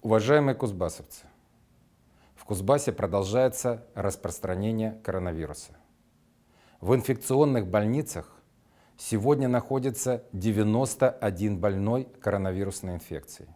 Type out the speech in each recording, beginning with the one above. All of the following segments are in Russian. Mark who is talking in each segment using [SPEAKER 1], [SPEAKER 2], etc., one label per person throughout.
[SPEAKER 1] Уважаемые кузбассовцы, в Кузбассе продолжается распространение коронавируса. В инфекционных больницах сегодня находится 91 больной коронавирусной инфекцией.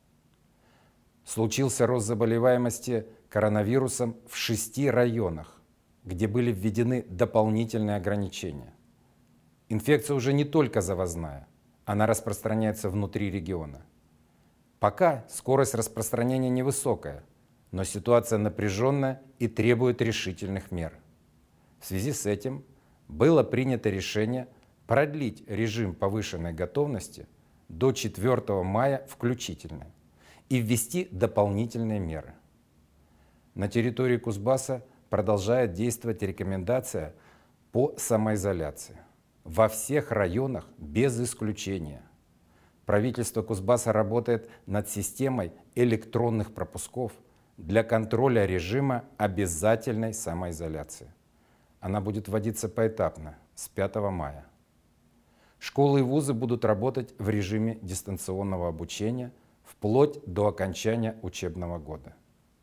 [SPEAKER 1] Случился рост заболеваемости коронавирусом в 6 районах, где были введены дополнительные ограничения. Инфекция уже не только завозная, она распространяется внутри региона. Пока скорость распространения невысокая, но ситуация напряженная и требует решительных мер. В связи с этим было принято решение продлить режим повышенной готовности до 4 мая включительно и ввести дополнительные меры. На территории Кузбасса продолжает действовать рекомендация по самоизоляции во всех районах без исключения. Правительство Кузбасса работает над системой электронных пропусков для контроля режима обязательной самоизоляции. Она будет вводиться поэтапно с 5 мая. Школы и вузы будут работать в режиме дистанционного обучения вплоть до окончания учебного года.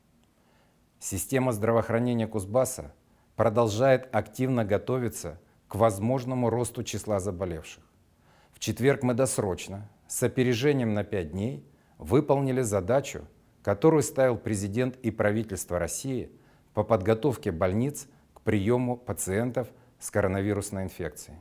[SPEAKER 1] Система здравоохранения Кузбасса продолжает активно готовиться к возможному росту числа заболевших. В четверг мы досрочно, с опережением на 5 дней, выполнили задачу, которую ставил президент и правительство России по подготовке больниц к приему пациентов с коронавирусной инфекцией.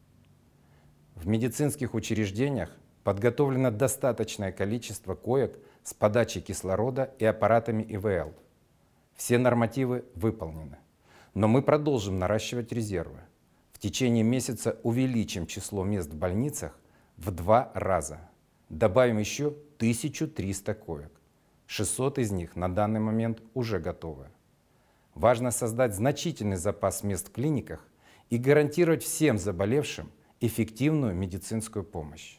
[SPEAKER 1] В медицинских учреждениях подготовлено достаточное количество коек с подачей кислорода и аппаратами ИВЛ. Все нормативы выполнены. Но мы продолжим наращивать резервы. В течение месяца увеличим число мест в больницах в 2 раза. Добавим еще 1300 коек. 600 из них на данный момент уже готовы. Важно создать значительный запас мест в клиниках и гарантировать всем заболевшим эффективную медицинскую помощь.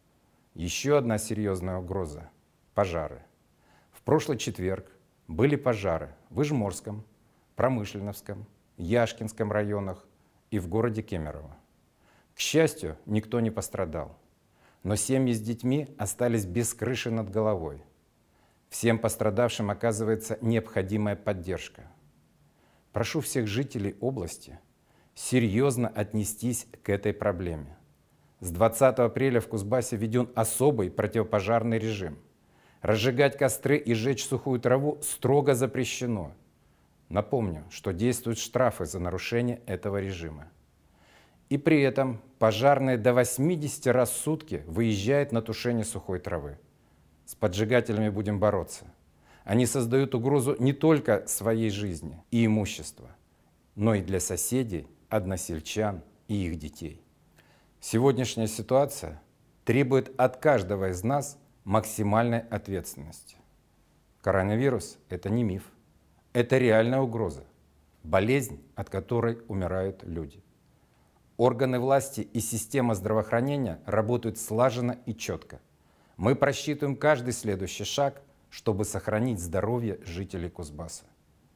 [SPEAKER 1] Еще одна серьезная угроза – пожары. В прошлый четверг были пожары в Ижморском, Промышленновском, Яшкинском районах и в городе Кемерово. К счастью, никто не пострадал, но семьи с детьми остались без крыши над головой. Всем пострадавшим оказывается необходимая поддержка. Прошу всех жителей области серьезно отнестись к этой проблеме. С 20 апреля в Кузбассе введен особый противопожарный режим. Разжигать костры и жечь сухую траву строго запрещено. Напомню, что действуют штрафы за нарушение этого режима. И при этом пожарные до 80 раз в сутки выезжают на тушение сухой травы. С поджигателями будем бороться. Они создают угрозу не только своей жизни и имуществу, но и для соседей, односельчан и их детей. Сегодняшняя ситуация требует от каждого из нас максимальной ответственности. Коронавирус – это не миф, это реальная угроза, болезнь, от которой умирают люди. Органы власти и система здравоохранения работают слаженно и четко. Мы просчитываем каждый следующий шаг, чтобы сохранить здоровье жителей Кузбасса.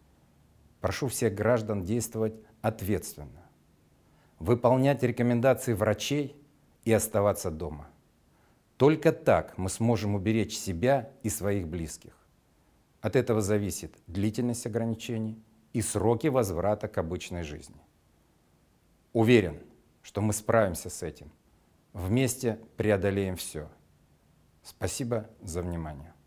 [SPEAKER 1] Прошу всех граждан действовать ответственно, выполнять рекомендации врачей и оставаться дома. Только так мы сможем уберечь себя и своих близких. От этого зависит длительность ограничений и сроки возврата к обычной жизни. Уверен, что мы справимся с этим. Вместе преодолеем все. Спасибо за внимание.